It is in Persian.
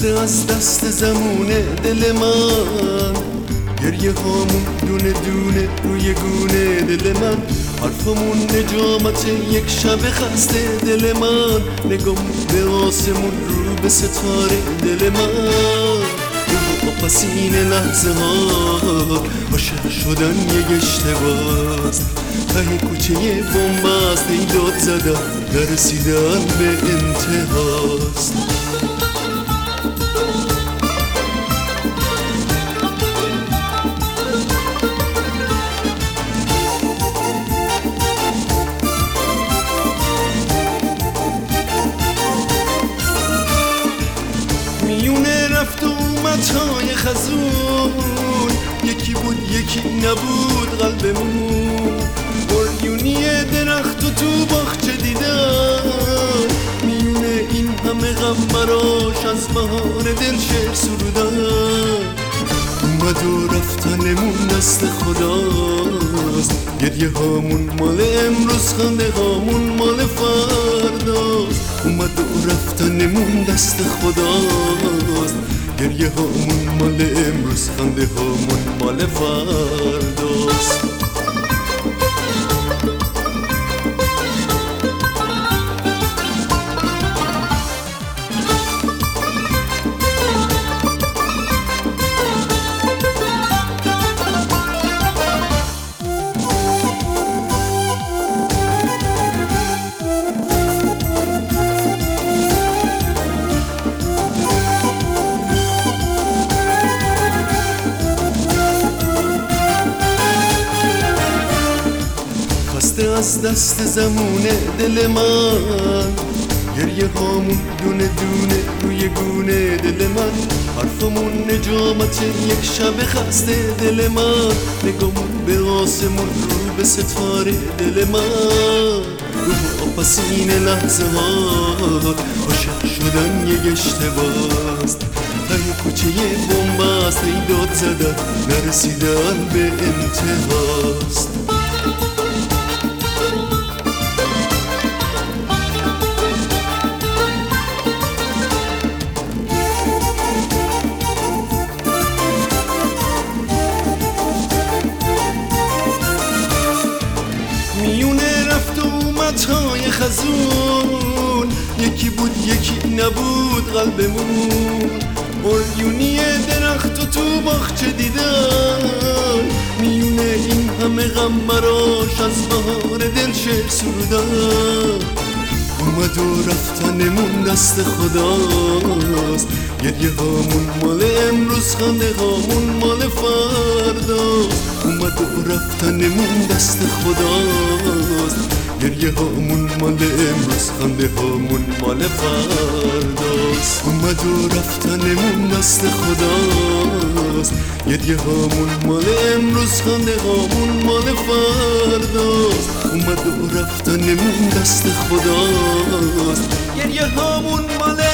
خسته از دست زمونه دل من، گریه هامون دونه دونه روی گونه دل من، حرفمون نجامت یک شب خسته دل من، نگامون به آسمون رو به ستاره دل من. پسین لحظه ها عاشق شدن یک اشتباست، ته کوچه بن‌بست ای داد زدن نرسیدن به انتهاست. میونه رفت و اومدهای خزون، یکی بود یکی نبود قلبمون، قلیونی درخت و تو باغچه دیدن، میونه این همه غم براش از بهار دل شعر سرودن. اومد و رفتنمون دست خداست، گریه هامون مال امروز، خنده هامون مال فرداست. اومد و رفتنمون دست خداست، گریه هامون مال امروز، خنده هامون مال فرداست. خسته از دست زمونه دل من، گریه هامون دونه دونه روی گونه دل من، حرفمون نجامت یک شب خسته دل من، نگامون به آسمون رو به ستاره دل من. روح پسین لحظه ها عاشق شدن یک اشتباست، ته کوچه بن‌بست ای داد زدن نرسیدن به انتهاست. میونه رفت و اومدهای خزون، یکی بود یکی نبود قلبمون، قلیونی درخت و تو باغچه دیدن، میونه این همه غم براش از بهار دل شعر سرودن. اومد و رفتنمون دست خداست، گریه هامون مال امروز، خنده هامون مال فرداست. اومد و رفتنمون دست خداست، گریه هامون مال امروز، خنده هامون مال فرداست. اومد و رفتنمون دست خداست، گریه هامون مال امروز، خنده هامون مال فرداست. اومد و رفتنمون دست خداست، گریه هامون مال